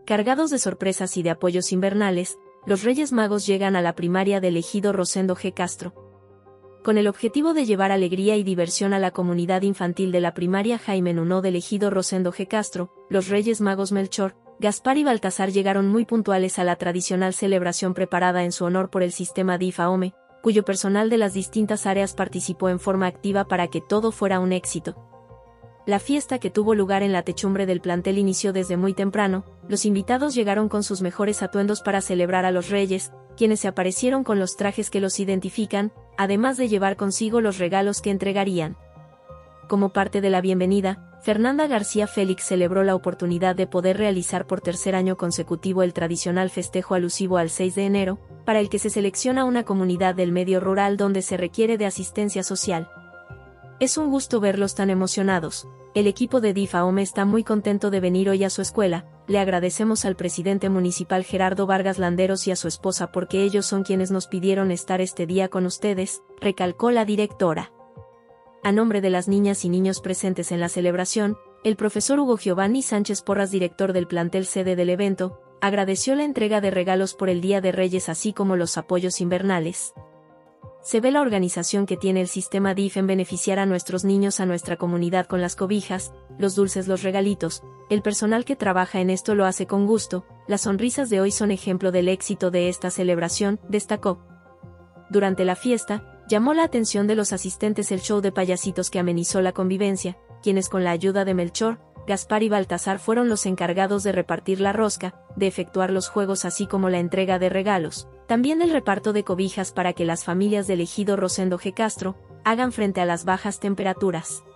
Cargados de sorpresas y de apoyos invernales, los Reyes Magos llegan a la primaria del ejido Rosendo G. Castro. Con el objetivo de llevar alegría y diversión a la comunidad infantil de la primaria Jaime Nuno del ejido Rosendo G. Castro, los Reyes Magos Melchor, Gaspar y Baltasar llegaron muy puntuales a la tradicional celebración preparada en su honor por el sistema DIF-AOME, cuyo personal de las distintas áreas participó en forma activa para que todo fuera un éxito. La fiesta, que tuvo lugar en la techumbre del plantel, inició desde muy temprano. Los invitados llegaron con sus mejores atuendos para celebrar a los Reyes, quienes se aparecieron con los trajes que los identifican, además de llevar consigo los regalos que entregarían. Como parte de la bienvenida, Fernanda García Félix celebró la oportunidad de poder realizar por tercer año consecutivo el tradicional festejo alusivo al 6 de enero, para el que se selecciona una comunidad del medio rural donde se requiere de asistencia social. Es un gusto verlos tan emocionados. El equipo de DIF-AOME está muy contento de venir hoy a su escuela. Le agradecemos al presidente municipal Gerardo Vargas Landeros y a su esposa porque ellos son quienes nos pidieron estar este día con ustedes, recalcó la directora. A nombre de las niñas y niños presentes en la celebración, el profesor Hugo Giovanni Sánchez Porras, director del plantel sede del evento, agradeció la entrega de regalos por el Día de Reyes así como los apoyos invernales. Se ve la organización que tiene el sistema DIF en beneficiar a nuestros niños, a nuestra comunidad, con las cobijas, los dulces, los regalitos. El personal que trabaja en esto lo hace con gusto. Las sonrisas de hoy son ejemplo del éxito de esta celebración, destacó. Durante la fiesta, llamó la atención de los asistentes el show de payasitos que amenizó la convivencia, quienes con la ayuda de Melchor, Gaspar y Baltasar fueron los encargados de repartir la rosca, de efectuar los juegos así como la entrega de regalos, también el reparto de cobijas para que las familias del ejido Rosendo G. Castro hagan frente a las bajas temperaturas.